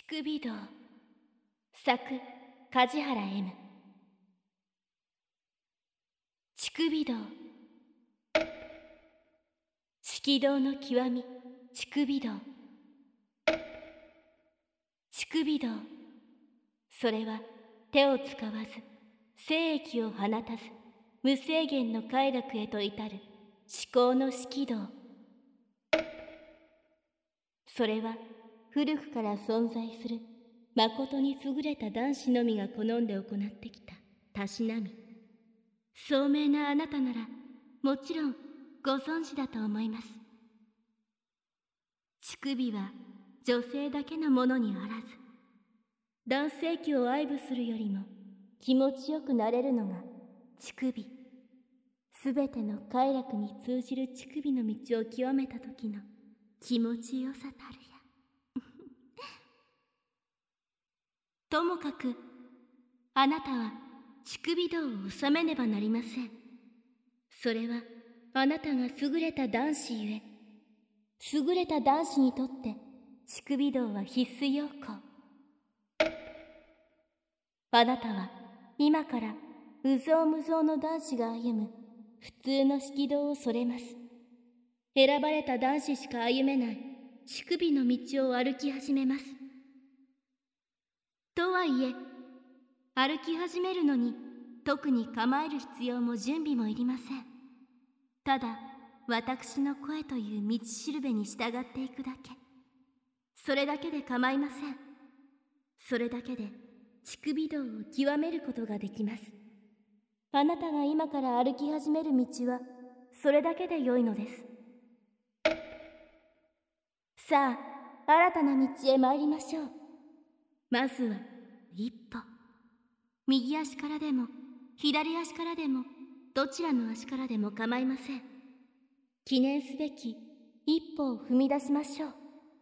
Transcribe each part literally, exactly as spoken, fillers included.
乳首道作梶原 M。 乳首道色道の極み乳首道乳首道、それは手を使わず精液を放たず無制限の快楽へと至る至高の色道。それは古くから存在する誠に優れた男子のみが好んで行ってきたたしなみ。聡明なあなたならもちろんご存知だと思います。乳首は女性だけのものにあらず、男性器を愛撫するよりも気持ちよくなれるのが乳首。すべての快楽に通じる乳首の道を極めた時の気持ちよさたるや。ともかくあなたは乳首道を治めねばなりません。それはあなたが優れた男子ゆえ、優れた男子にとって乳首道は必須要項。あなたは今から有象無象の男子が歩む普通の色道をそれます。選ばれた男子しか歩めない乳首の道を歩き始めます。とはいえ歩き始めるのに特に構える必要も準備もいりません。ただ私の声という道しるべに従っていくだけ。それだけで構いません。それだけで乳首道を極めることができます。あなたが今から歩き始める道はそれだけで良いのです。さあ新たな道へ参りましょう。まずは一歩。右足からでも左足からでもどちらの足からでも構いません。記念すべき一歩を踏み出しましょう。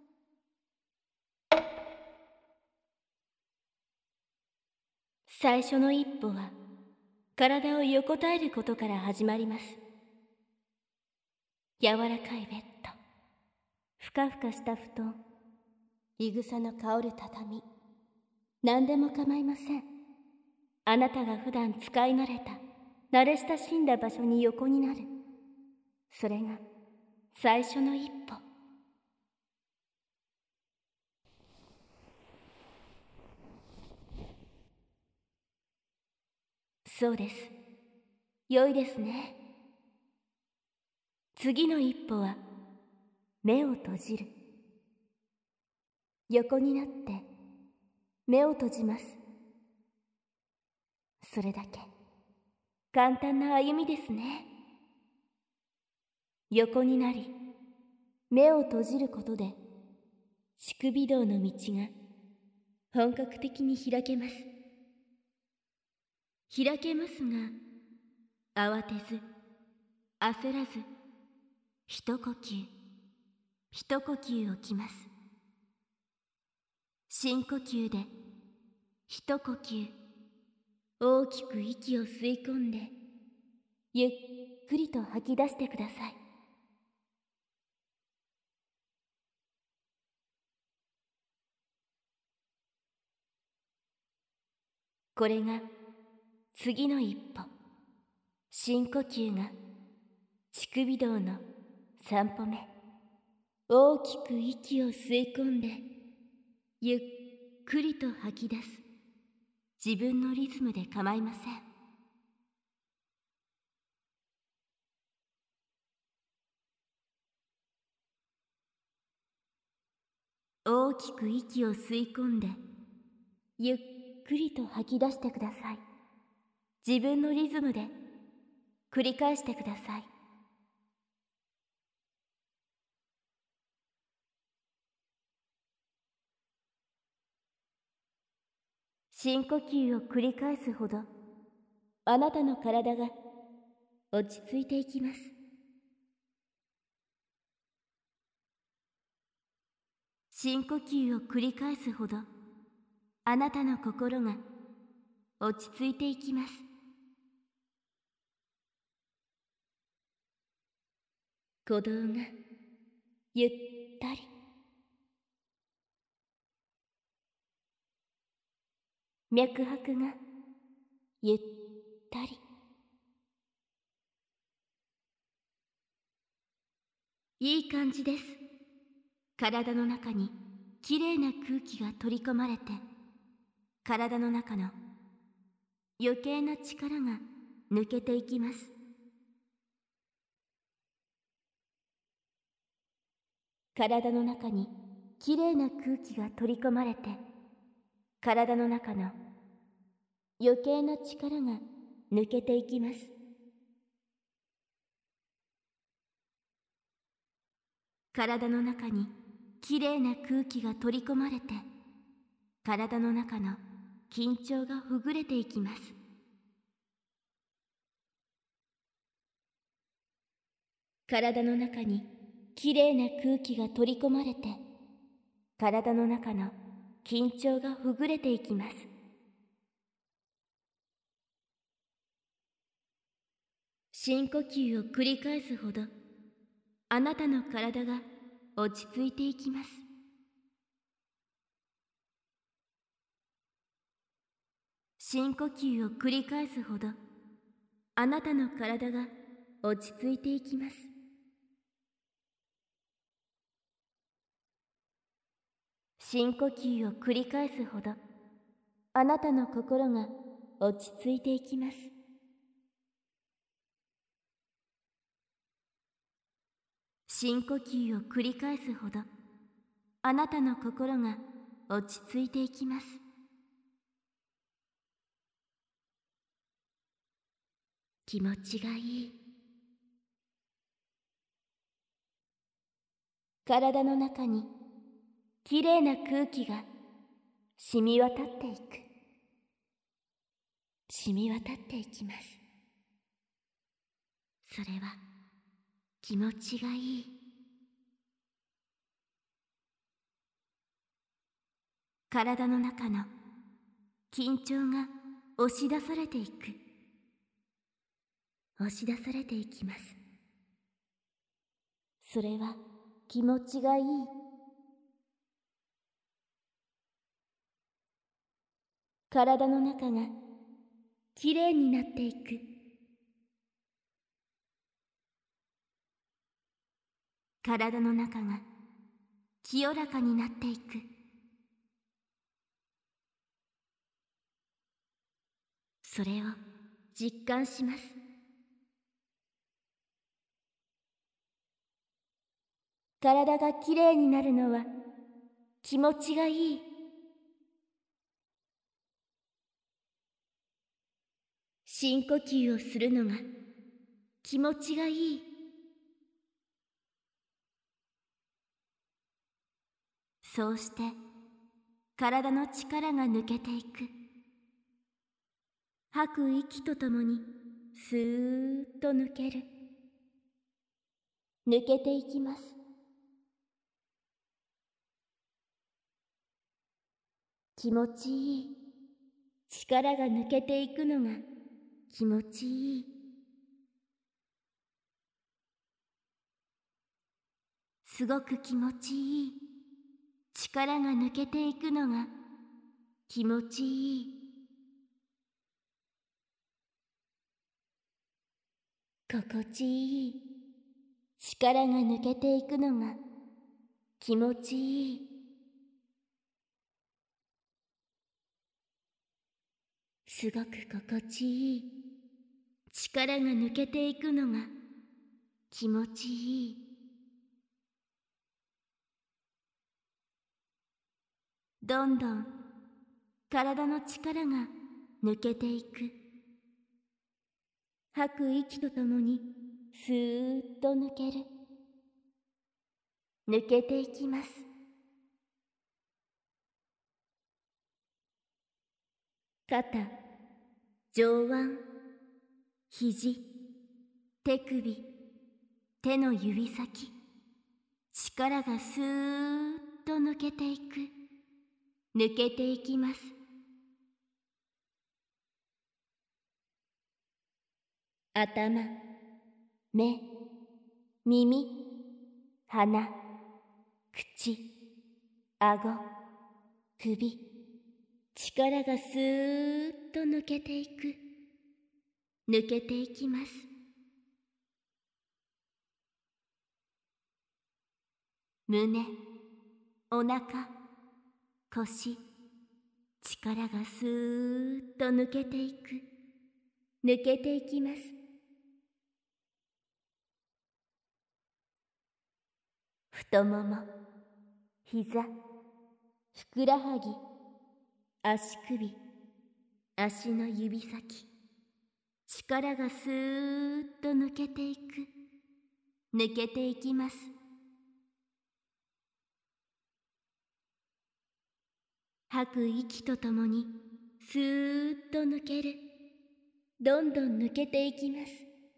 最初の一歩は体を横たえることから始まります。柔らかいベッド、ふかふかした布団、いぐさの香る畳、何でも構いません。あなたが普段使い慣れた慣れ親しんだ場所に横になる。それが最初の一歩。そうです。良いですね。次の一歩は目を閉じる。横になって目を閉じます。それだけ簡単な歩みですね。横になり目を閉じることで乳首道の道が本格的に開けます。開けますが慌てず焦らず一呼吸一呼吸置きます。深呼吸で一呼吸大きく息を吸い込んでゆっくりと吐き出してください。これが次の一歩。深呼吸が乳首道の三歩目。大きく息を吸い込んでゆっくりと吐き出す。自分のリズムで構いません。大きく息を吸い込んでゆっくりと吐き出してください。自分のリズムで繰り返してください。深呼吸を繰り返すほどあなたの体が落ち着いていきます。深呼吸を繰り返すほどあなたの心が落ち着いていきます。鼓動がゆったり脈拍がゆったり。いい感じです。体の中にきれいな空気が取り込まれて、体の中の余計な力が抜けていきます。体の中にきれいな空気が取り込まれて、体の中の余計な力が抜けていきます。体の中にきれいな空気が取り込まれて、体の中の緊張がほぐれていきます。体の中にきれいな空気が取り込まれて、体の中の緊張がほぐれていきます。深呼吸を繰り返すほど、あなたの体が落ち着いていきます。深呼吸を繰り返すほど、あなたの体が落ち着いていきます。深呼吸を繰り返すほど、あなたの心が落ち着いていきます。深呼吸を繰り返すほど、あなたの心が落ち着いていきます。気持ちがいい。体の中にきれいな空気が染み渡っていく。染み渡っていきます。それは気持ちがいい。体の中の緊張が押し出されていく。押し出されていきます。それは気持ちがいい。体の中がきれいになっていく。体の中が清らかになっていく。それを実感します。体がきれいになるのは気持ちがいい。深呼吸をするのが気持ちがいい。そうして体の力が抜けていく。吐く息とともにスーッと抜ける。抜けていきます。気持ちいい。力が抜けていくのが気持ちいい。すごく気持ちいい。力が抜けていくのが気持ちいい。心地いい。力が抜けていくのが気持ちいい。すごく心地いい。力が抜けていくのが気持ちいい。どんどん体の力が抜けていく。吐く息とともにスーッと抜ける。抜けていきます。肩、上腕、肘、手首、手の指先、力がスーッと抜けていく。抜けていきます。頭、目、耳、鼻、口、顎、首、 力がスーッと抜けていく。抜けていきます。胸、お腹、腰、力がスーッと抜けていく。抜けていきます。太もも、膝、ふくらはぎ、足首、足の指先、力がスーッと抜けていく。抜けていきます。吐く息とともにスーッと抜ける。どんどん抜けていきます。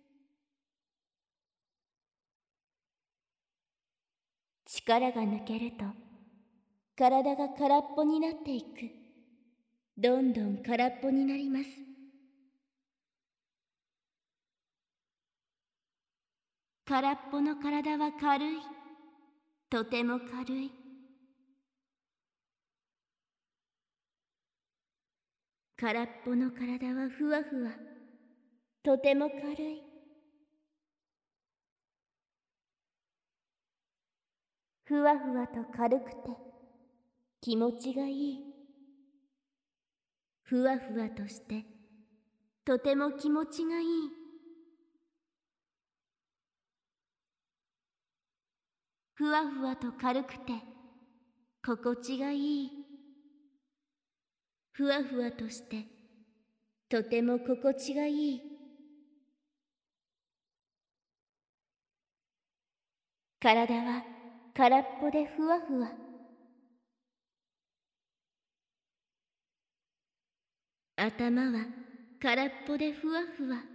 力が抜けると体が空っぽになっていく。どんどん空っぽになります。空っぽの体は軽い。とても軽い。空っぽの体はふわふわ。とても軽い。ふわふわと軽くて気持ちがいい。ふわふわとしてとても気持ちがいい。ふわふわと軽くて心地がいい。ふわふわとしてとても心地がいい。体は空っぽでふわふわ。頭は空っぽでふわふわ。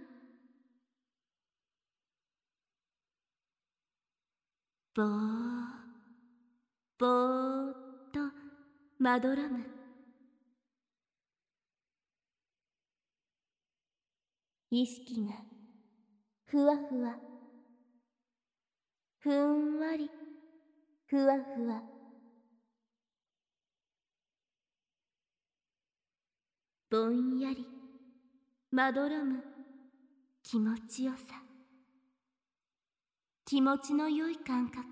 ぼーぼーっとまどろむ。意識がふわふわ、ふんわり、ふわふわ。ぼんやりまどろむ気持ちよさ。気持ちのよい感覚。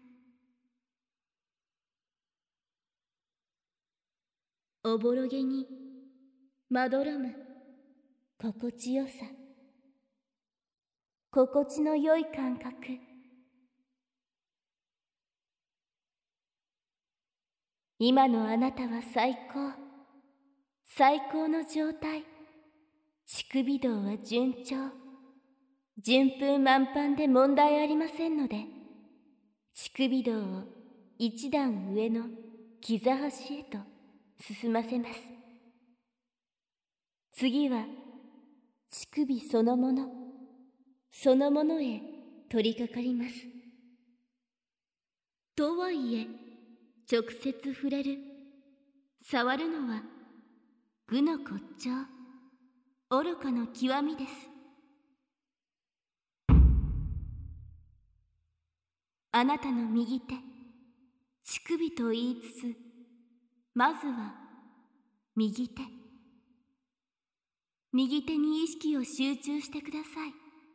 おぼろげにまどろむ心地よさ。心地のよい感覚。今のあなたは最高。最高の状態。乳首道は順調。順風満帆で問題ありませんので、乳首道を一段上の膝端へと進ませます。次は乳首そのもの、そのものへ取り掛かります。とはいえ、直接触れる、触るのは愚の骨頂、愚かの極みです。あなたの右手、乳首と言いつつ、まずは右手。右手に意識を集中してください。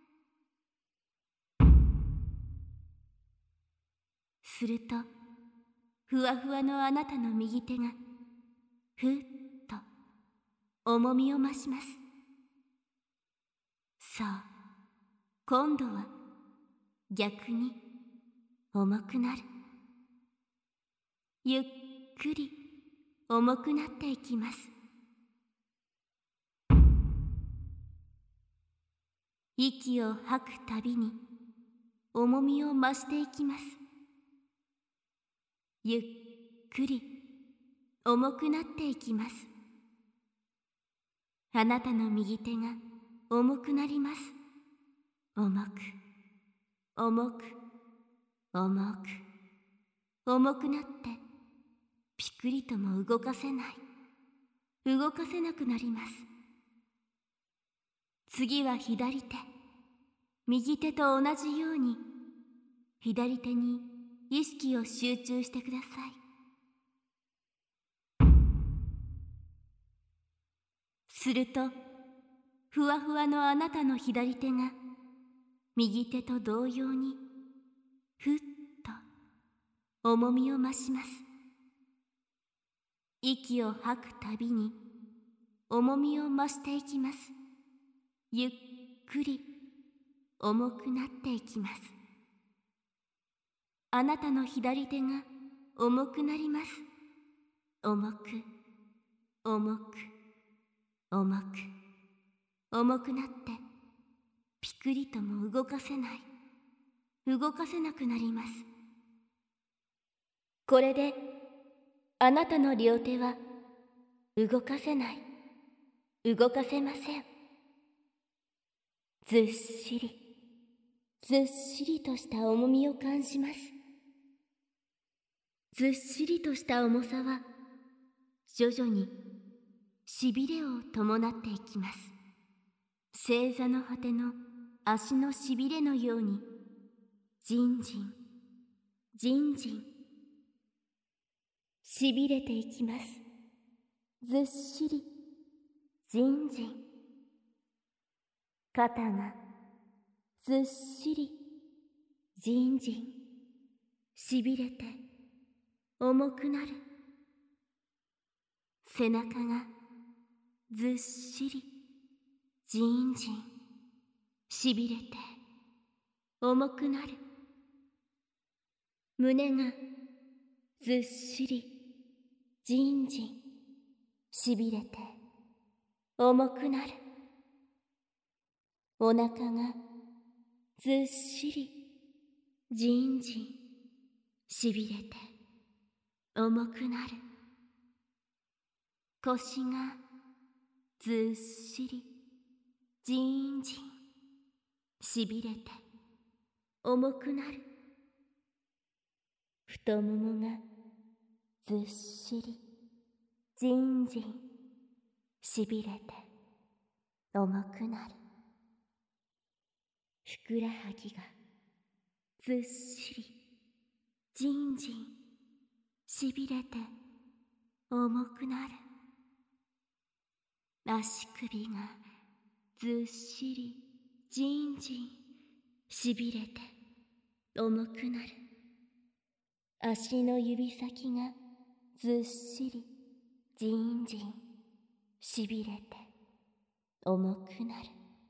すると、ふわふわのあなたの右手が、ふっと重みを増します。さあ、今度は逆に重くなる。ゆっくり重くなっていきます。息を吐くたびに重みを増していきます。ゆっくり重くなっていきます。あなたの右手が重くなります。重く、重く、重く、重くなってピクリとも動かせない。動かせなくなります。次は左手。右手と同じように左手に意識を集中してください。 するとふわふわのあなたの左手が右手と同様にふっと重みを増します。息を吐くたびに重みを増していきます。ゆっくり重くなっていきます。あなたの左手が重くなります。重く重く重く重くなってピクリとも動かせない、動かせなくなります。これであなたの両手は動かせない、動かせません。ずっしりずっしりとした重みを感じます。ずっしりとした重さは徐々にしびれを伴っていきます。正座の果ての足のしびれのようにじんじんじんじんしびれていきます。ずっしりじんじん、肩がずっしりじんじんしびれて重くなる。背中がずっしりじんじんしびれて重くなる。胸がずっしりじんじんしびれて重くなる。お腹がずっしりじんじんしびれて重くなる。腰がずっしりじんじんしびれて重くなる。太ももがずっしりじんじんしびれて重くなる。ふくらはぎがずっしりじんじんしびれて重くなる。足首がずっしりじんじんしびれて重くなる。足の指先がずっしりじんじんしびれて重くなる。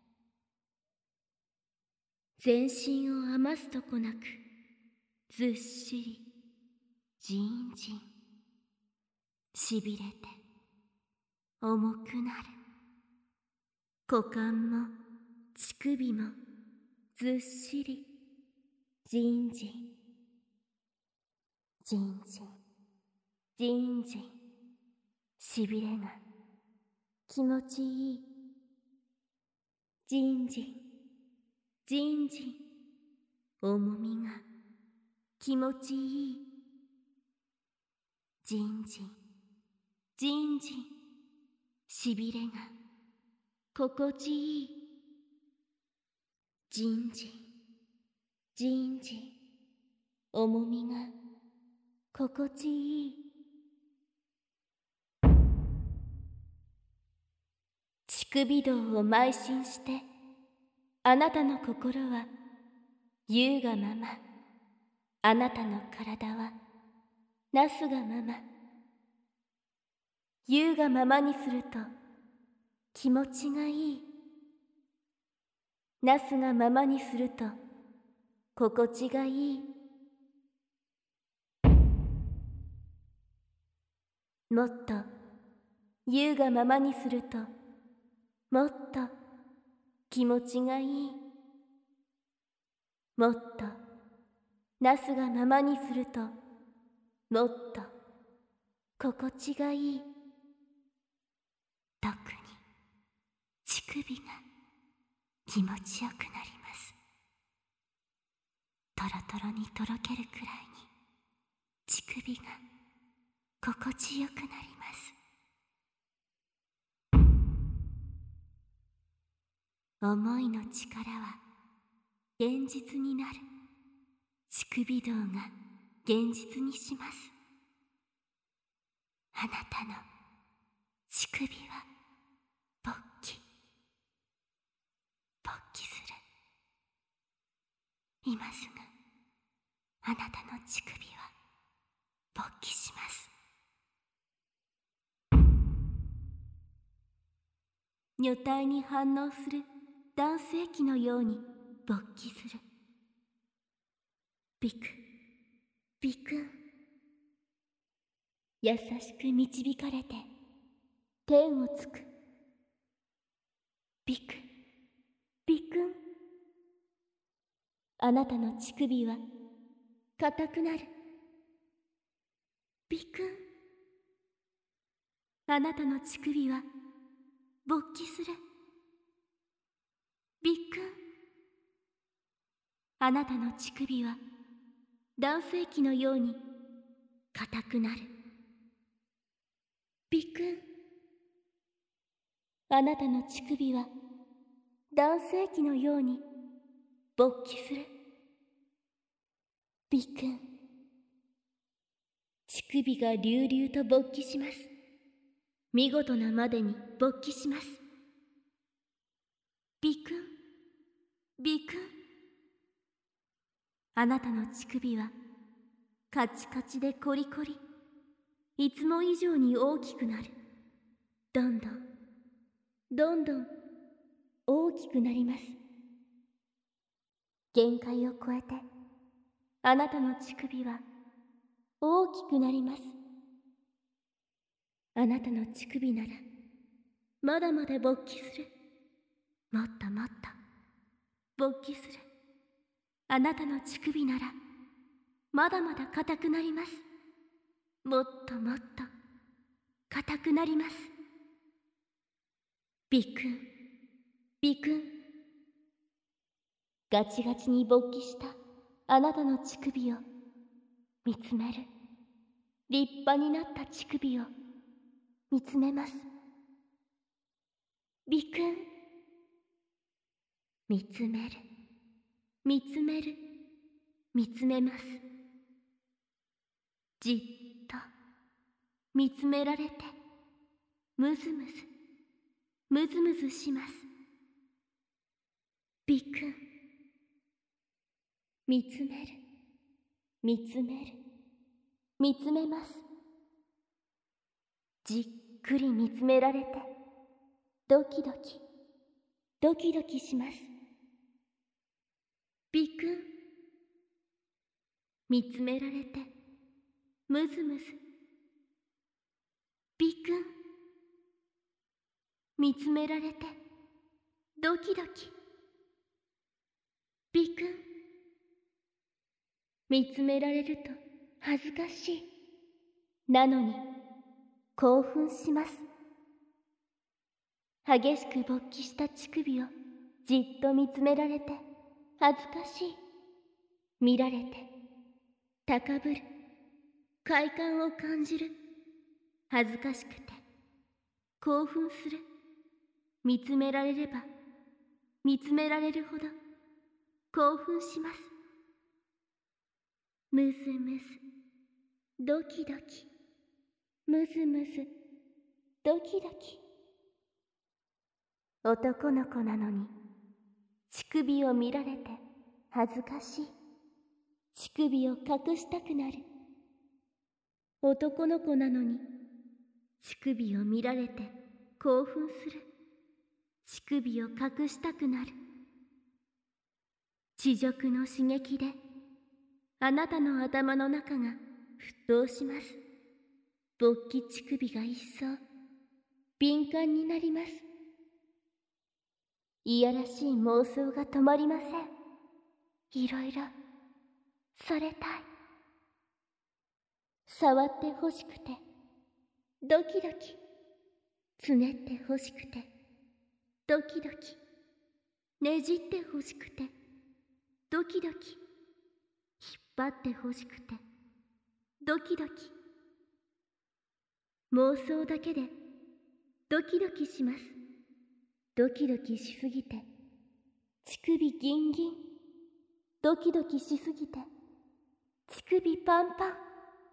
全身を余すとこなくずっしりじんじんしびれて重くなる。股間も乳首もずっしりじんじんじんじんじんじんしびれが気持ちいい。じんじんじんじん重みが気持ちいい。じんじんじんじんしびれが心地いい。じんじんじんじん重みが心地いい。乳首道を邁進してあなたの心は優がまま、あなたの体はなすがまま。優がままにすると気持ちがいい。なすがままにすると心地がいい。もっと優がままにするともっと気持ちがいい。もっとなすがままにするともっと心地がいい。特に乳首が気持ちよくなります。トロトロにとろけるくらいに乳首が心地よくなります。思いの力は現実になる。乳首道が現実にします。あなたの乳首は今すぐあなたの乳首は勃起します。女体に反応する男性器のように勃起する。ビクビクン。優しく導かれて天をつく。ビクビクン。あなたの乳首は硬くなる。ビクン。あなたの乳首は勃起する。ビクン。あなたの乳首は男性器のように硬くなる。ビクン。あなたの乳首は男性器のように勃起する。ビクン。乳首が隆々と勃起します。見事なまでに勃起します。ビクンビクン。あなたの乳首はカチカチでコリコリ、いつも以上に大きくなる。どんどんどんどん大きくなります。限界を超えてあなたの乳首は大きくなります。あなたの乳首ならまだまだ勃起する。もっともっと勃起する。あなたの乳首ならまだまだ硬くなります。もっともっと硬くなります。ビクンビクン。ガチガチに勃起したあなたの乳首を見つめる。立派になった乳首を見つめます。ビクン。見つめる見つめる見つめます。じっと見つめられてムズムズムズムズします。ビクン。見つめる見つめる見つめます。じっくり見つめられてドキドキドキドキします。ビクン。見つめられてムズムズ。ビクン。見つめられてドキドキ。ビクン。見つめられると恥ずかしい。なのに興奮します。激しく勃起した乳首をじっと見つめられて恥ずかしい。見られて高ぶる。快感を感じる。恥ずかしくて興奮する。見つめられれば見つめられるほど興奮します。ムズムズドキドキムズムズドキドキ。男の子なのに乳首を見られて恥ずかしい。乳首を隠したくなる。男の子なのに乳首を見られて興奮する。乳首を隠したくなる。地辱の刺激であなたの頭の中が沸騰します。勃起乳首が一層敏感になります。いやらしい妄想が止まりません。いろいろされたい。触ってほしくてドキドキ。つねってほしくてドキドキ。ねじってほしくてドキドキ。引っ張ってほしくてドキドキ。妄想だけでドキドキします。ドキドキしすぎて乳首ギンギン。ドキドキしすぎて乳首パンパン。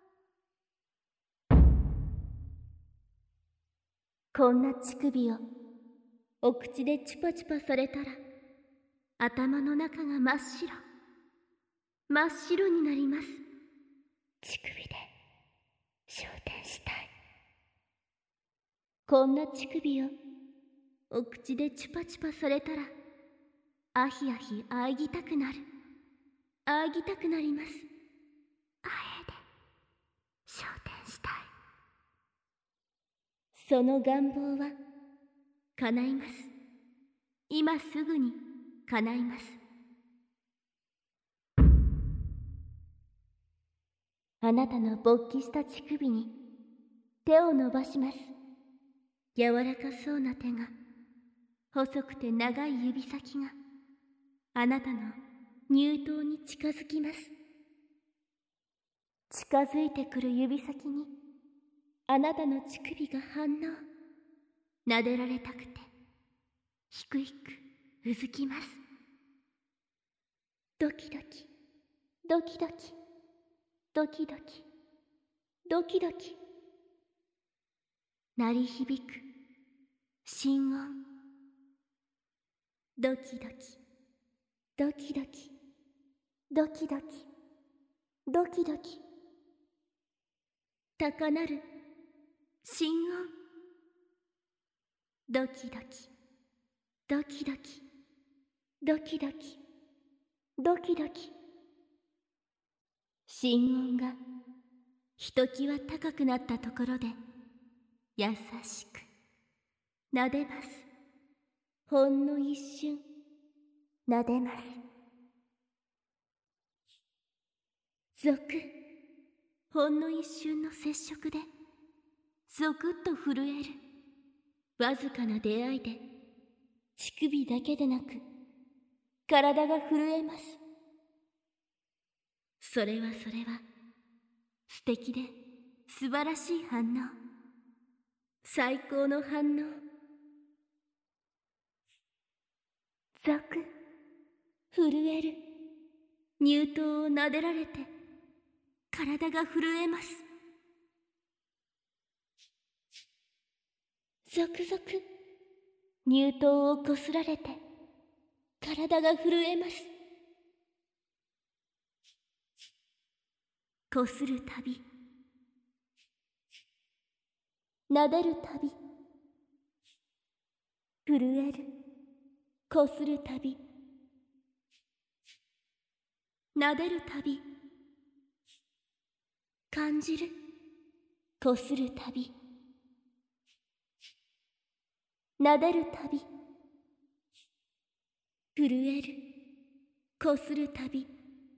こんな乳首をお口でチュパチュパされたら頭の中が真っ白。 真っ白になります。乳首で昇天したい。こんな乳首をお口でチュパチュパされたら、あひあひあいぎたくなる。あいぎたくなります。あえで昇天したい。その願望は叶います。今すぐに叶います。あなたの勃起した乳首に手を伸ばします。柔らかそうな手が、細くて長い指先があなたの乳頭に近づきます。近づいてくる指先にあなたの乳首が反応。撫でられたくてひくひくうずきます。ドキドキドキドキドキドキドキドキ、鳴り響く心音。ドキドキドキドキドキドキドキドキ、高鳴る心音。ドキドキドキドキドキドキドキドキ、心音がひときわ高くなったところで優しく撫でます。ほんの一瞬撫でます。ゾクッ、ほんの一瞬の接触でゾクッと震える。わずかな出会いで乳首だけでなく体が震えます。それはそれは素敵で素晴らしい反応。最高の反応。ゾクッ、震える。乳頭を撫でられて体が震えます。ゾクゾク、乳頭をこすられて体が震えます。こするたび、撫でるたび、震える。こするたび、撫でるたび、感じる。こするたび、撫でるたび、震える。こするたび、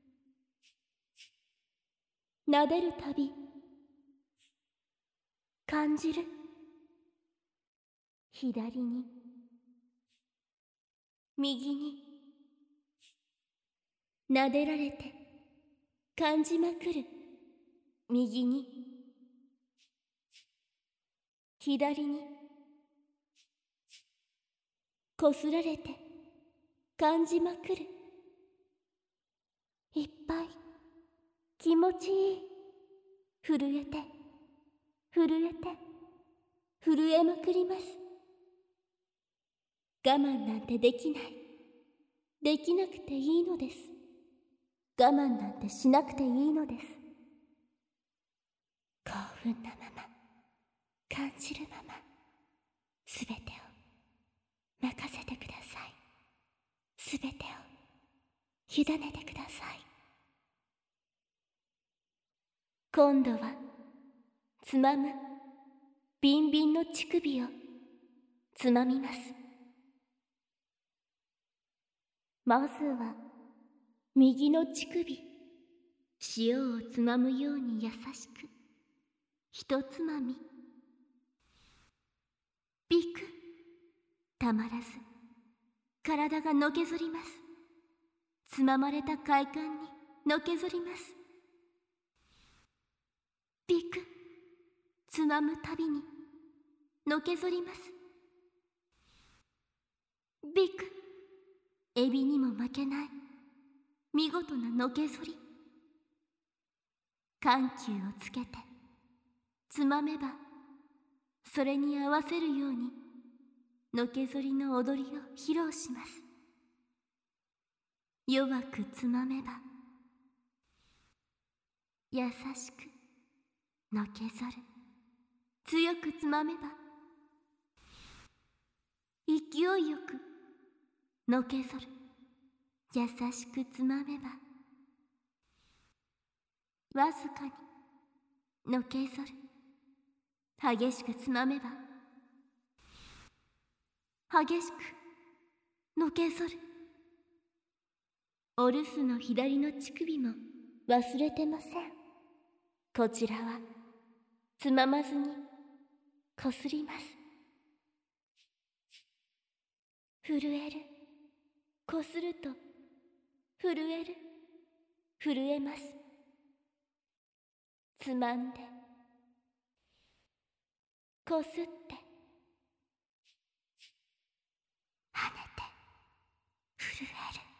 撫でるたび、感じる。左に右に撫でられて感じまくる。右に左にこすられて感じまくる。いっぱい気持ちいい。震えて震えて震えまくります。我慢なんてできない。できなくていいのです。我慢なんてしなくていいのです。興奮なまま、感じるまま、すべてを任せてください。すべてを委ねてください。今度はつまむビンビンの乳首をつまみます。まずは右の乳首、塩をつまむように優しくひとつまみ。ビクッ、たまらず体がのけぞります。つままれた快感にのけぞります。ビクッ、つまむたびにのけぞります。ビクッ、エビにも負けない見事なのけぞり。緩急をつけてつまめばそれに合わせるようにのけぞりの踊りを披露します。弱くつまめば優しくのけぞる。強くつまめば勢いよくのけぞる。優しくつまめばわずかにのけぞる。激しくつまめば激しくのけぞる。お留守の左の乳首も忘れてません。こちらはつままずにこすります。震える。こすると震える。震えます。つまんでこすって跳ねて震える。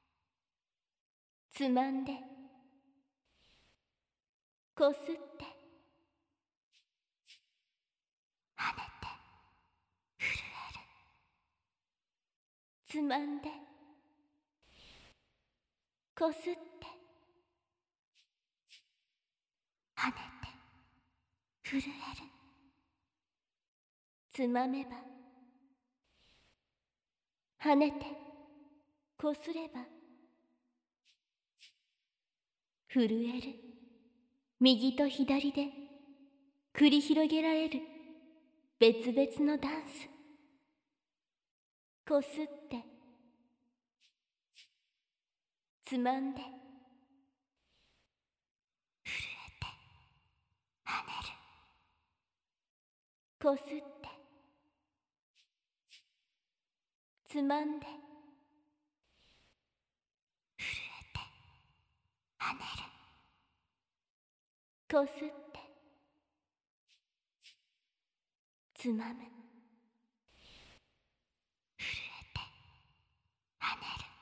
つまんでこすって跳ねて震える。つまんでこすって跳ねて震える。つまめば跳ねてこすれば震える。右と左で繰り広げられる別々のダンス。こすってつまんで震えて跳ねる。こすってつまんで震えて跳ねる。こすってつまむ。震えて跳ねる。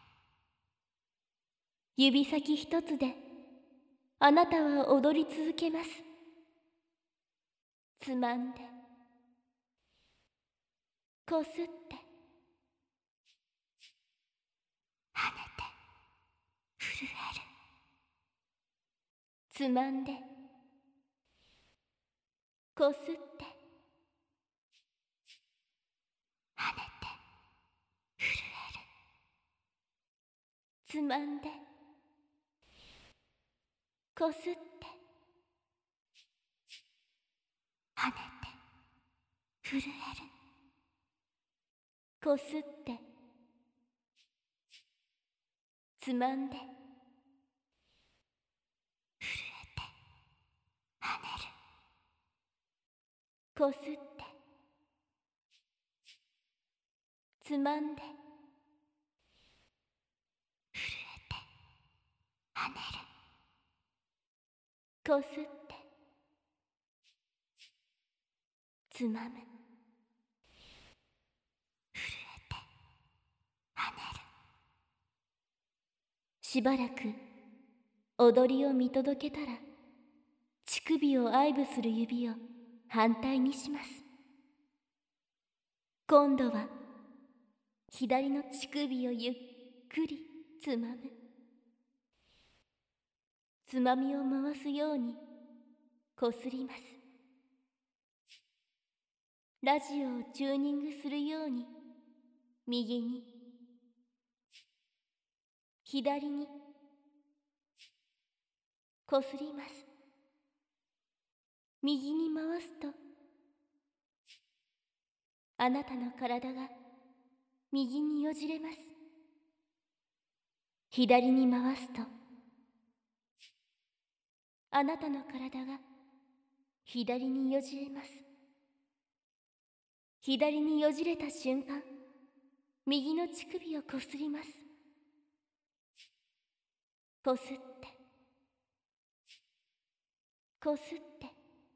指先一つであなたは踊り続けます。つまんでこすって跳ねて震える。つまんでこすって跳ねて震える。つまんでこすって跳ねて震える。こすってつまんで震えて跳ねる。こすってつまんで震えて跳ねる。こすってつまむ。震えて跳ねる。しばらく踊りを見届けたら、乳首を愛撫する指を反対にします。今度は左の乳首をゆっくりつまむ。つまみを回すようにこすります。ラジオをチューニングするように右に左にこすります。右に回すとあなたの体が右によじれます。左に回すとあなたの体が左によじれます。左によじれた瞬間、右の乳首をこすります。こすってこすって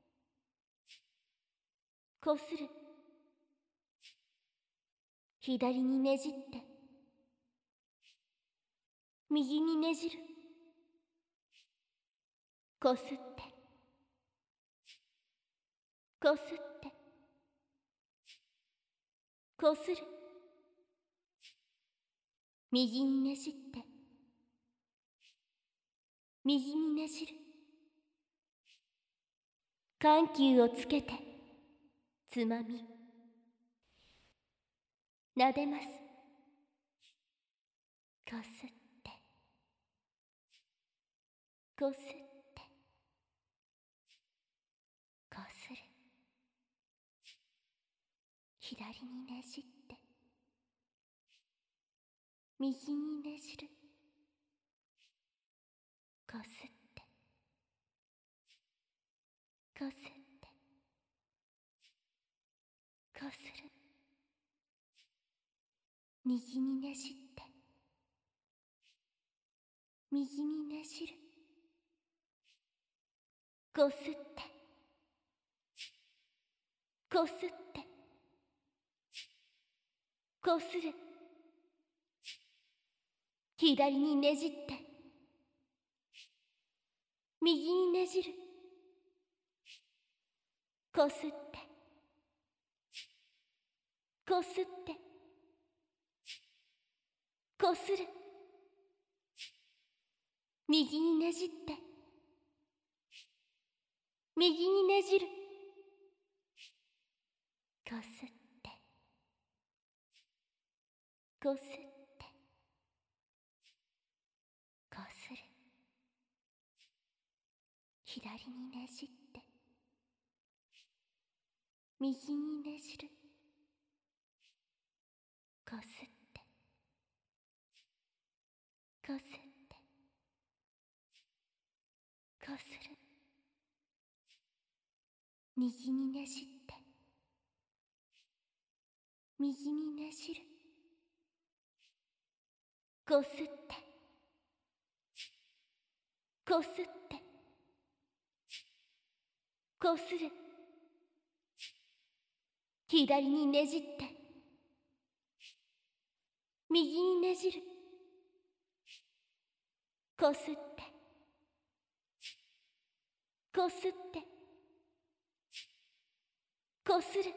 こする。左にねじって右にねじる。こすってこすってこする。右にねじって右にねじる。 緩急をつけてつまみ撫でます。こすってこすってこする。左にねじって右にねじる。こすってこすってこする。右にねじって右にねじる。こすってこすってこする。左にねじって右にねじる。こすってこすってこする。右にねじって右にねじる。こすってこすってこする。左にねじって右にねじる。こすってこすってこする。右にねじって右にねじる。こすってこすってこする。左にねじって右にねじる。こすってこすってこする。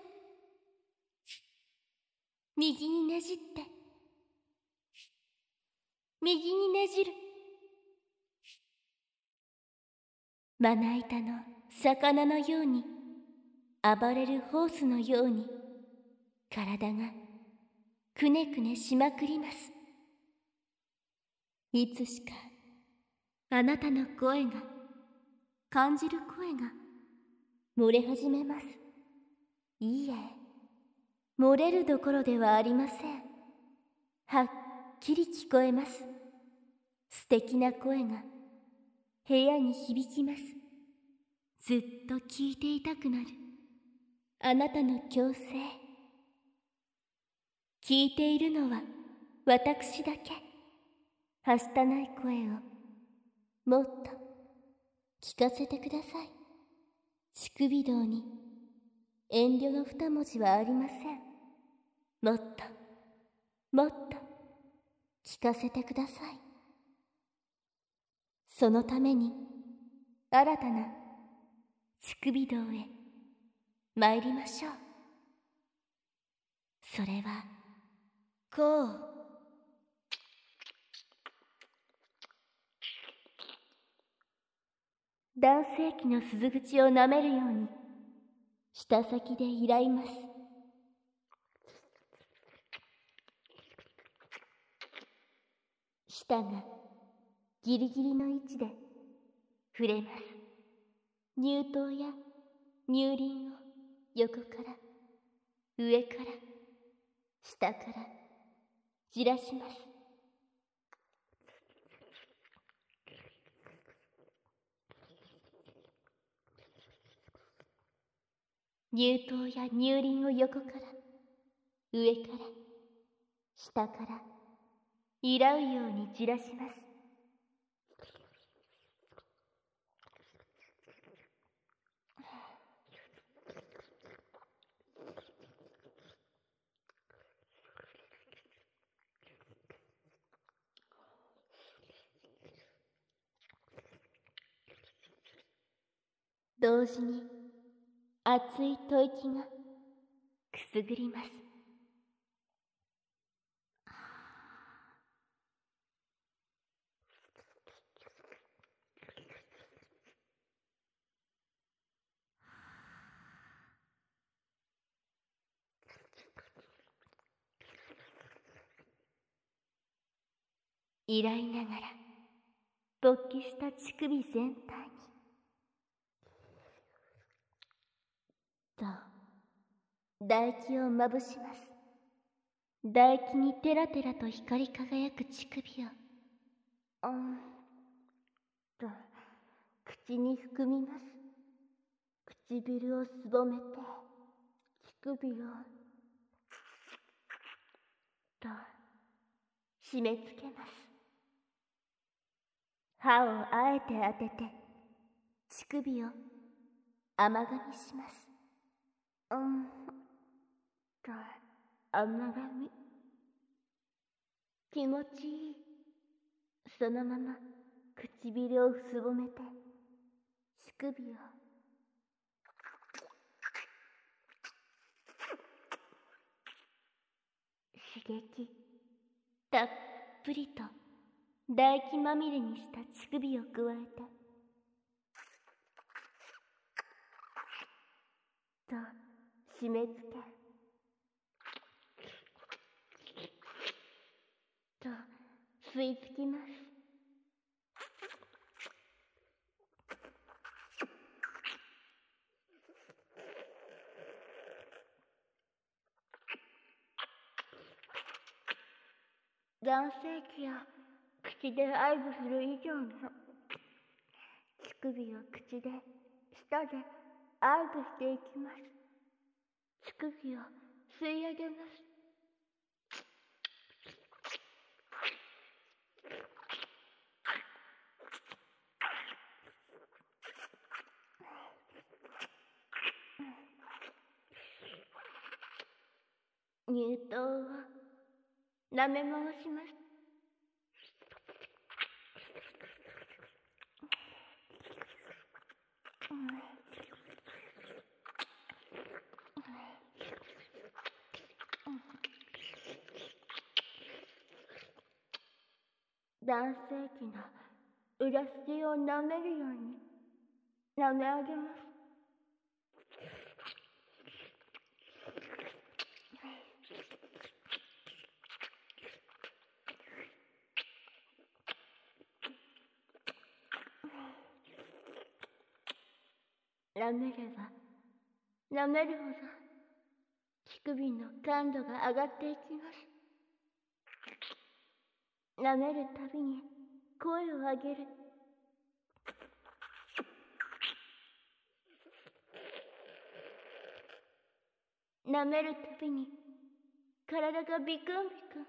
右にねじって右にねじる。まな板の魚のように暴れるホースのように体がくねくねしまくります。いつしかあなたの声が感じる声が漏れ始めます。いいえ、漏れるどころではありません。はっきり聞こえます。素敵な声が部屋に響きます。ずっと聞いていたくなるあなたの嬌声。聞いているのは私だけ。はしたない声をもっと聞かせてください。乳首道に遠慮の二文字はありません。もっともっと聞かせてください。そのために新たな乳首道へ参りましょう。それはこう。男性器の鈴口を舐めるように舌先で依頼ます。舌がギリギリの位置で触れます。乳頭や乳輪を横から上から下からじらします。乳頭や乳輪を横から上から下からいらうようにじらします。同時に熱い吐息がくすぐります。 依頼ながら勃起した乳首全体にと唾液をまぶします。唾液にテラテラと光り輝く乳首をうんと口に含みます。唇をすぼめて乳首をと締め付けます。歯をあえて当てて乳首を甘噛みします。うんと甘噛み気持ちいい。そのまま唇をすぼめて乳首を刺激たっぷりと唾液まみれにした乳首を加えてと締め付けと吸い付きます。男性器を口で愛撫する以上の乳首を口で舌で愛撫していきます。乳首を吸い上げます。乳頭を舐め回します。男性器の裏筋を舐めるように舐め上げます。舐めれば舐めるほど乳首の感度が上がっていきます。舐めるたびに声を上げる。舐めるたびに体がビクンビクン。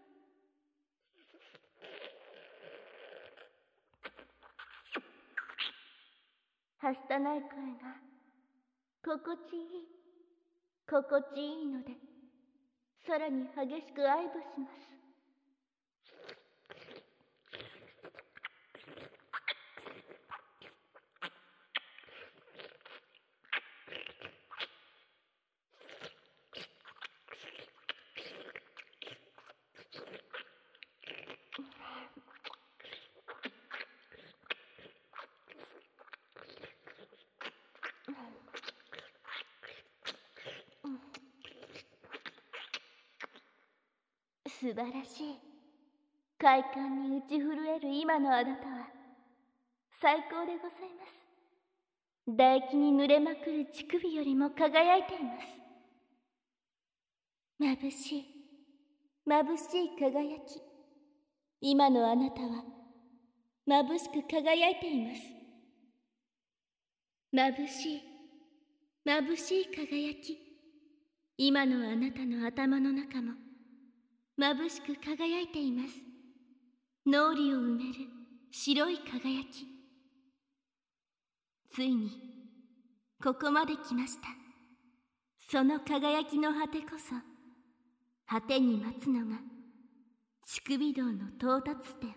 はしたない声が心地いい心地いいのでさらに激しく愛撫します。素晴らしい。快感に打ち震える今のあなたは最高でございます。唾液に濡れまくる乳首よりも輝いています。眩しい眩しい輝き。今のあなたは眩しく輝いています。眩しい眩しい輝き。今のあなたの頭の中も眩しく輝いています。脳裏を埋める白い輝き。ついにここまで来ました。その輝きの果てこそ果てに待つのが乳首道の到達点。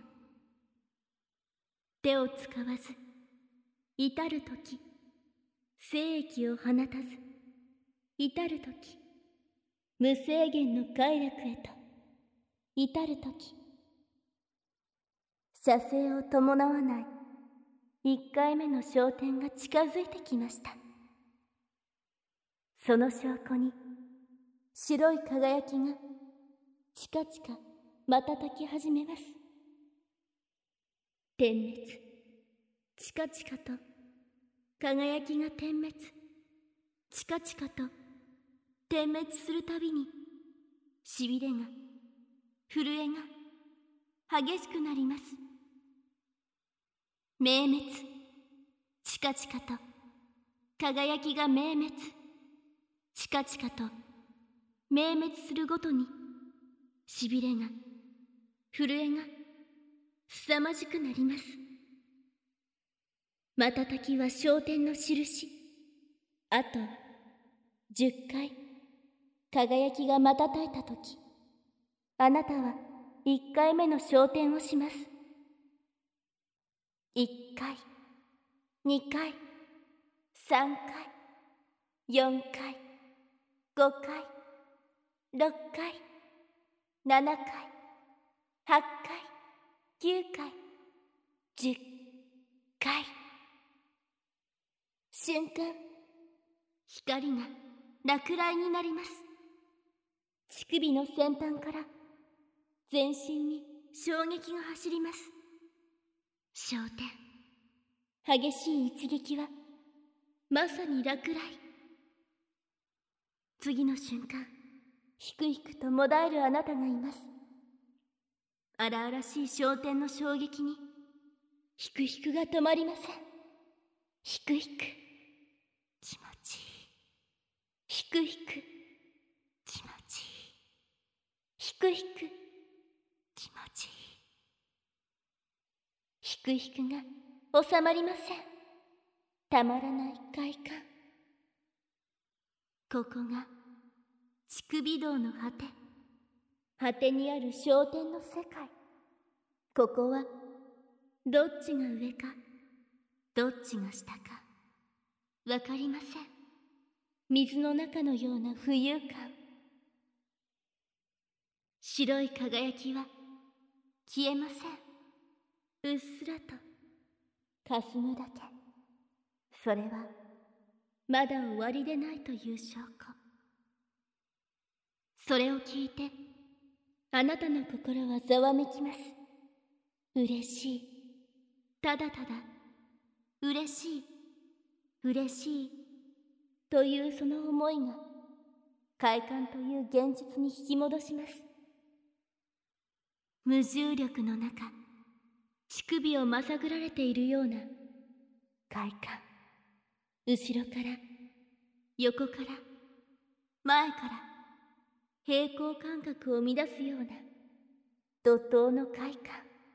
手を使わず至る時精液を放たず至る時無制限の快楽へと至る時射精を伴わない一回目の焦点が近づいてきました。その証拠に白い輝きがチカチカ瞬き始めます。 点滅。チカチカと輝きが点滅。チカチカと点滅するたびに、しびれが、震えが激しくなります。明滅。チカチカと輝きが明滅。チカチカと明滅するごとに、しびれが、震えが凄まじくなります。瞬きは焦点の印。あとじゅっかい輝きが瞬いたとき、あなたはいっかいめの焦点をします。いっかい、にかい、さんかい、よんかい、ごかい、ろっかい、ななかい、はっかい、きゅうかい、じゅっかい。瞬間、光が落雷になります。乳首の先端から全身に衝撃が走ります。焦点、激しい一撃はまさに落雷。次の瞬間、ひくひくともだえるあなたがいます。荒々しい焦点の衝撃にひくひくが止まりません。ひくひく、気持ちいい。ひくひく、気持ちいい。ひくひく、気持ちいい。ひくひくが収まりません。たまらない快感。ここが乳首道の果て。果てにある焦点の世界。ここはどっちが上かどっちが下かわかりません。水の中のような浮遊感。白い輝きは消えません。うっすらと霞むだけ。それはまだ終わりでないという証拠。それを聞いてあなたの心はざわめきます。嬉しい、ただただ嬉しい、嬉しいというその思いが快感という現実に引き戻します。無重力の中、乳首をまさぐられているような快感。後ろから横から前から平行感覚を乱すような怒涛の快感。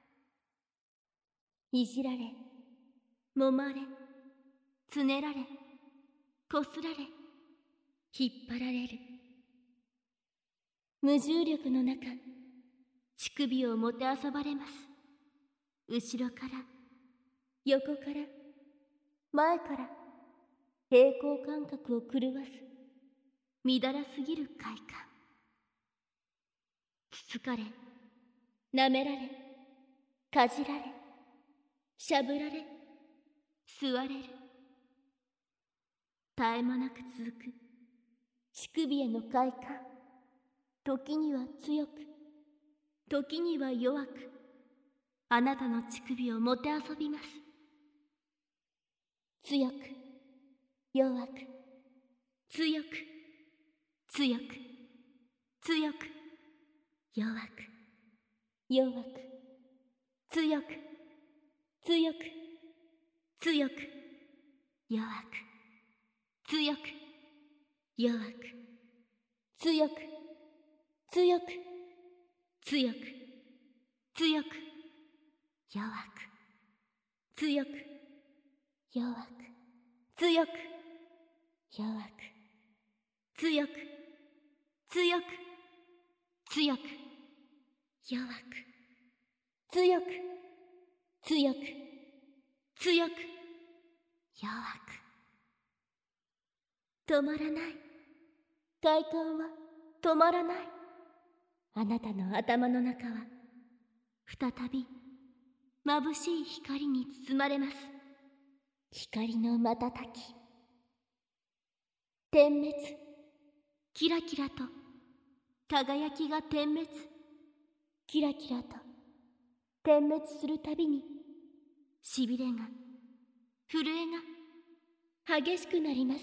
いじられ、揉まれ、つねられ、こすられ、引っ張られる。無重力の中、乳首をもてあそばれます。後ろから横から前から平行感覚を狂わす乱らすぎる快感。つつかれ、なめられ、かじられ、しゃぶられ、吸われる。絶え間なく続く乳首への快感。時には強く、時には弱く、あなたの乳首をもてあそびます。強く、弱く、強く、強く、強く、弱く、弱く、強く、強く、強く、弱く、強く、弱く、強く、強く、強く、強く、弱く、強く、弱く、強く、弱く、強く、強く、強く、弱く、強く、強く、強く、弱く。止まらない。快感は止まらない。あなたの頭の中は再び眩しい光に包まれます。光の瞬き。点滅。キラキラと輝きが点滅。キラキラと点滅するたびにしびれが、震えが激しくなります。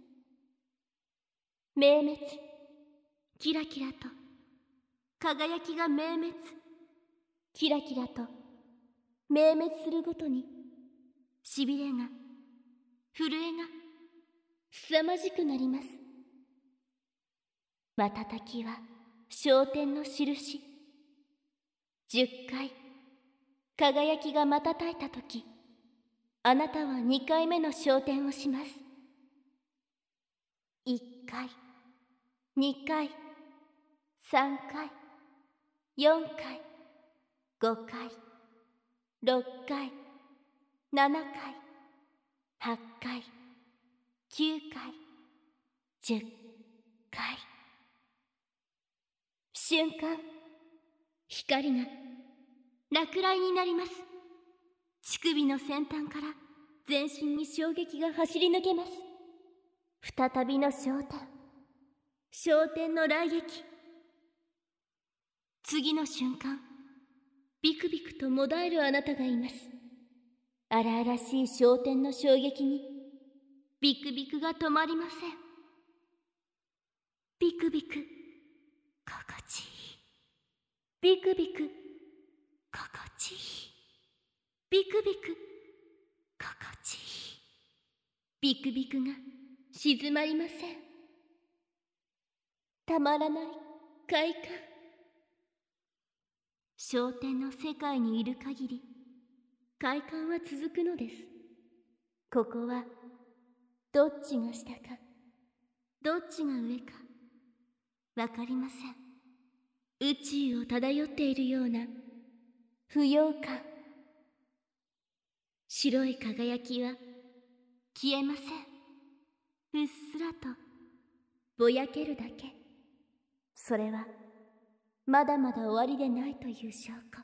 明滅、キラキラと輝きが明滅、キラキラと明滅するごとに、しびれが、震えが凄まじくなります。瞬きは昇天の印。十回輝きが瞬いたとき、あなたは二回目の昇天をします。一回、二回、三回、四回、五回、六回、七回、八回、九回、十回。瞬間、光が落雷になります。乳首の先端から全身に衝撃が走り抜けます。再びの昇天、昇天の雷撃。次の瞬間、ビクビクともだえるあなたがいます。荒々しい昇天の衝撃にビクビクが止まりません。ビクビク心地いい、ビクビク心地いい、ビクビク心地いい。ビクビクが静まりません。たまらない快感。昇天の世界にいる限り快感は続くのです。ここはどっちが下かどっちが上かわかりません。宇宙を漂っているような浮揚感。白い輝きは消えません。うっすらとぼやけるだけ。それはまだまだ終わりでないという証拠。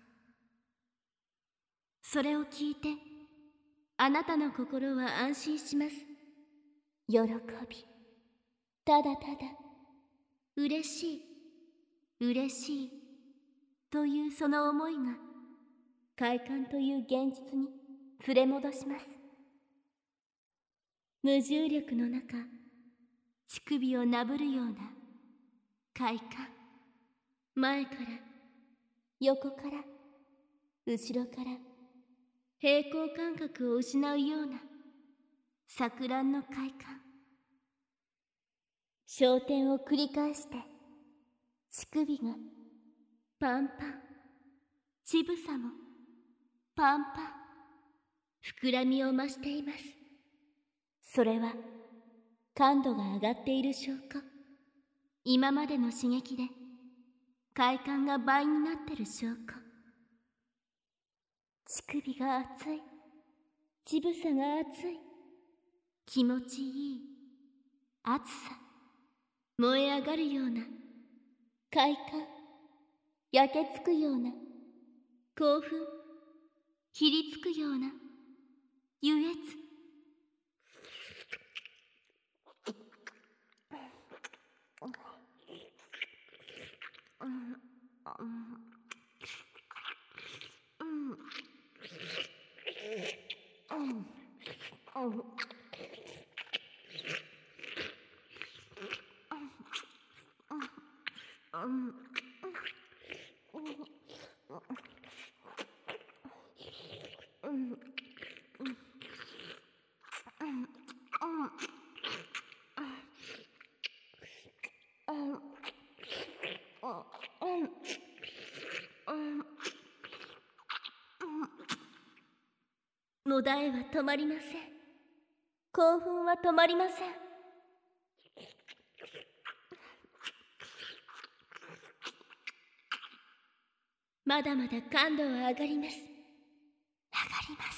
それを聞いてあなたの心は安心します。喜び、ただただ嬉しい、嬉しいというその思いが快感という現実に連れ戻します。無重力の中、乳首をなぶるような快感。前から横から後ろから平行感覚を失うような錯乱の快感。昇天を繰り返して乳首がパンパン、乳房もパンパン膨らみを増しています。それは感度が上がっている証拠。今までの刺激で快感が倍になってる証拠。乳首が熱い、乳房が熱い、気持ちいい熱さ、燃え上がるような快感、焼けつくような興奮、ひりつくような優越。もだえは止まりません。興奮は止まりません。まだまだ感度は上がります。上がります。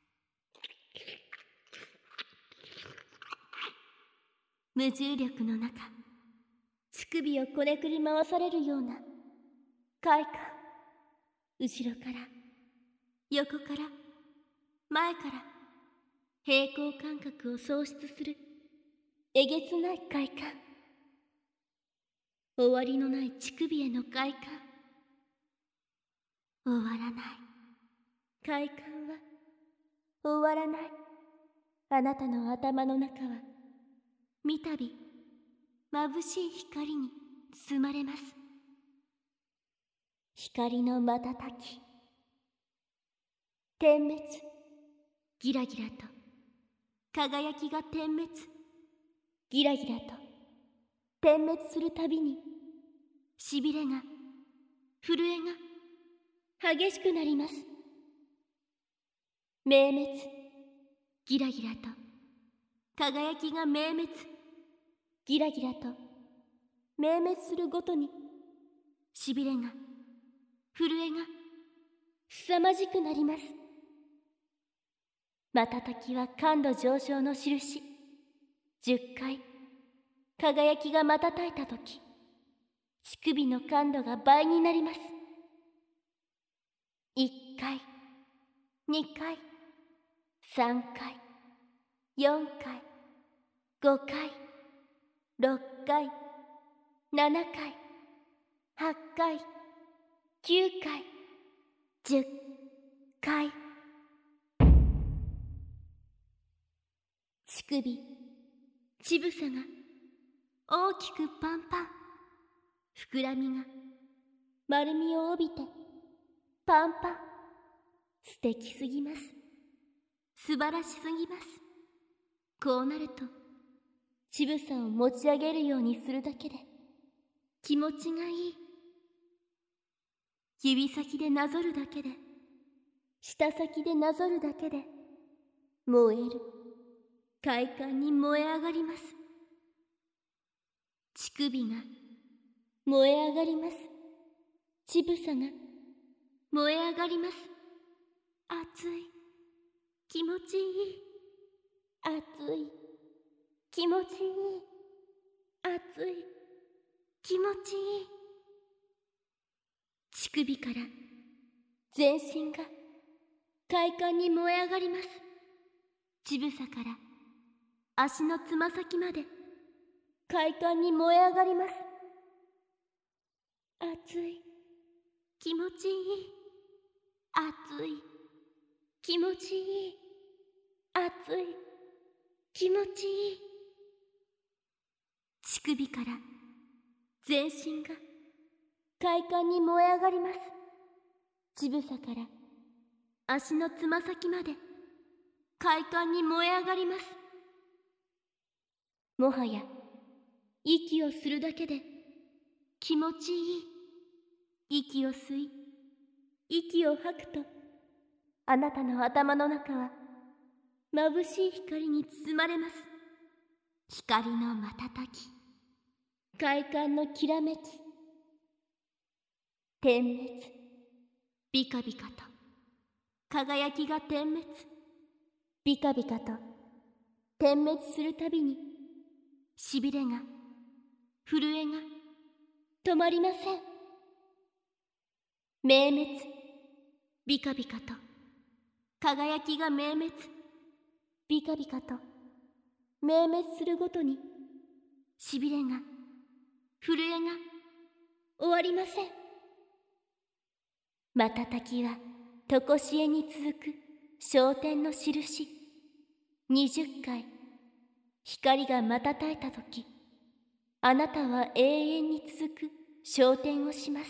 無重力の中、乳首をこねくり回されるような快感。後ろから横から前から平行感覚を喪失するえげつない快感。終わりのない乳首への快感。終わらない快感は終わらない。あなたの頭の中はみたび眩しい光に包まれます。光の瞬き、点滅、ギラギラと輝きが点滅、ギラギラと点滅するたびにしびれが、震えが激しくなります。明滅、ギラギラと輝きが明滅、ギラギラと明滅するごとにしびれが、震えが凄まじくなります。瞬きは感度上昇の印。じゅっかい輝きが瞬いたとき、乳首の感度が倍になります。いっかい、にかい、さんかい、よんかい、ごかい、ろっかい、ななかい、はっかい、きゅうかい、じゅっかい。乳首、乳房が大きくパンパン、膨らみが丸みを帯びてパンパン。素敵すぎます。素晴らしすぎます。こうなると乳房を持ち上げるようにするだけで気持ちがいい。指先でなぞるだけで、舌先でなぞるだけで燃える、快感に燃え上がります。乳首が燃え上がります。乳房が燃え上がります。熱い、気持ちいい。熱い、気持ちいい。熱い、気持ちいい。乳首から全身が快感に燃え上がります。乳房から足のつま先まで快感に燃え上がります。熱い、気持ちいい。熱い、気持ちいい。熱い、気持ちいい。乳首から全身が快感に燃え上がります。乳房から足のつま先まで快感に燃え上がります。もはや息をするだけで気持ちいい。息を吸い、息を吐くと、あなたの頭の中は眩しい光に包まれます。光の瞬き、快感のきらめき、点滅、ビカビカと輝きが点滅、ビカビカと点滅するたびにしびれが、震えが止まりません。明滅、ビカビカと輝きが明滅、ビカビカと明滅するごとにしびれが、震えが終わりません。瞬きはとこしえに続く昇天の印。にじゅっかい光が瞬いたとき、あなたは永遠に続く昇天をします。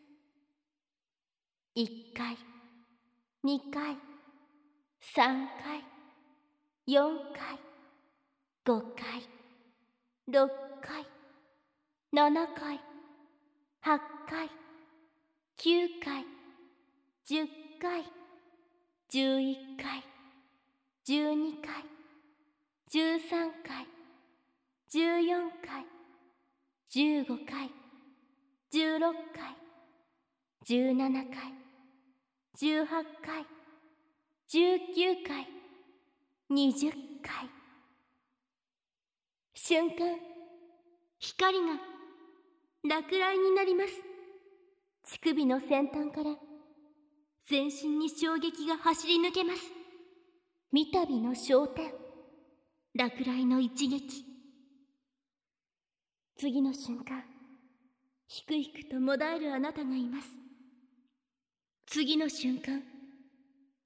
いっかい、にかい、さんかい、よんかい、ごかい、ろっかい、ななかい、はっかい、きゅうかい、じゅっかい、じゅういっかい、じゅうにかい、じゅうさんかい、じゅうよんかい、じゅうごかい、じゅうろっかい、じゅうななかい、じゅうはっかい、じゅうきゅうかい、にじゅっかい。瞬間、光が落雷になります。乳首の先端から全身に衝撃が走り抜けます。三度の昇天、落雷の一撃。次の瞬間、ひくひくともだえるあなたがいます。次の瞬間、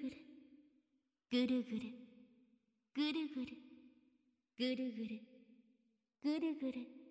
ぐるぐるぐるぐるぐるぐるぐるぐるぐる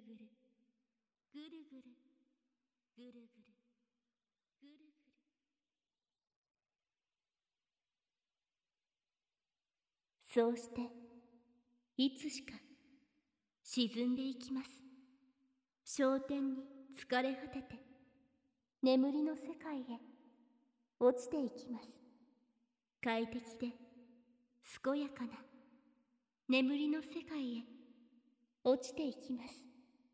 ぐるぐるぐるぐるぐるぐるぐるぐる。そうしていつしか沈んでいきます。昇天に疲れ果てて眠りの世界へ落ちていきます。快適で健やかな眠りの世界へ落ちていきます。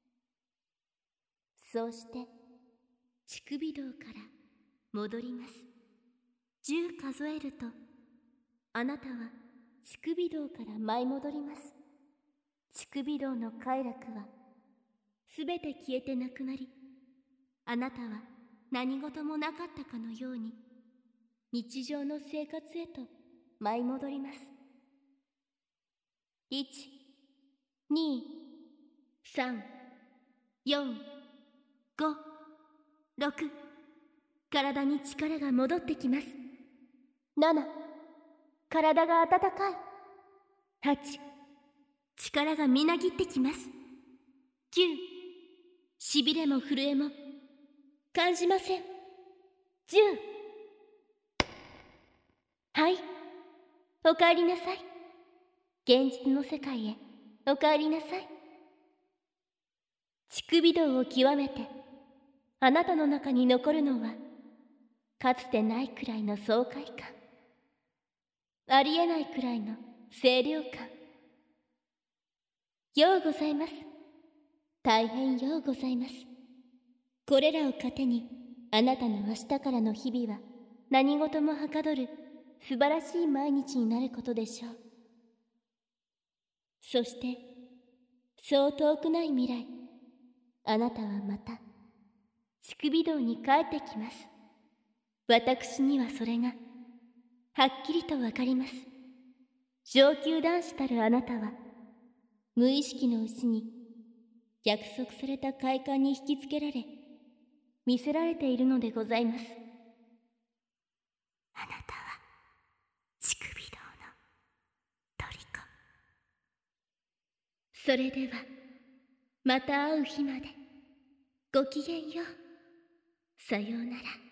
そうして乳首道から戻ります。十数えるとあなたは乳首道から舞い戻ります。乳首道の快楽はすべて消えてなくなり、あなたは何事もなかったかのように日常の生活へと舞い戻ります。いち、に、さん、よん、ご、ろく、体に力が戻ってきます。なな、体が温かい。はち、力がみなぎってきます。きゅう、しびれも震えも感じません。じゅう、はい、おかえりなさい。現実の世界へおかえりなさい。乳首道を極めてあなたの中に残るのはかつてないくらいの爽快感、ありえないくらいの清涼感。ようございます。大変ようございます。これらを糧にあなたの明日からの日々は何事もはかどる素晴らしい毎日になることでしょう。そしてそう遠くない未来、あなたはまた乳首道に帰ってきます。私にはそれがはっきりとわかります。上級男子たるあなたは無意識のうちに約束された快感に引きつけられ見せられているのでございます。あなたは乳首道の虜。それではまた会う日までごきげんよう。さようなら。